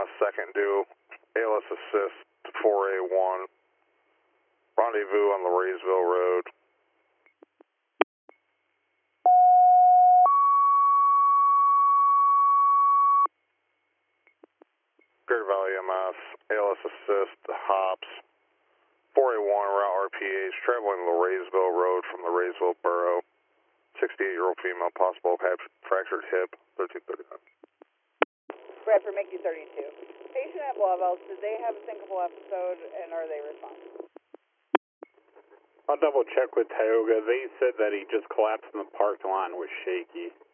second due, ALS assist to 4A1, rendezvous on the Raysville Road. Greater Valley EMS, ALS assist to Hops, 4A1 route RPH, traveling the Raysville Road from the Raysville Borough. 68-year-old female, possible fractured hip, 1339. Bradford, make you 32. Patient at Blauvelt, did they have a syncopal episode and are they responsive? I'll double check with Tioga. They said that he just collapsed in the parking lot and was shaky.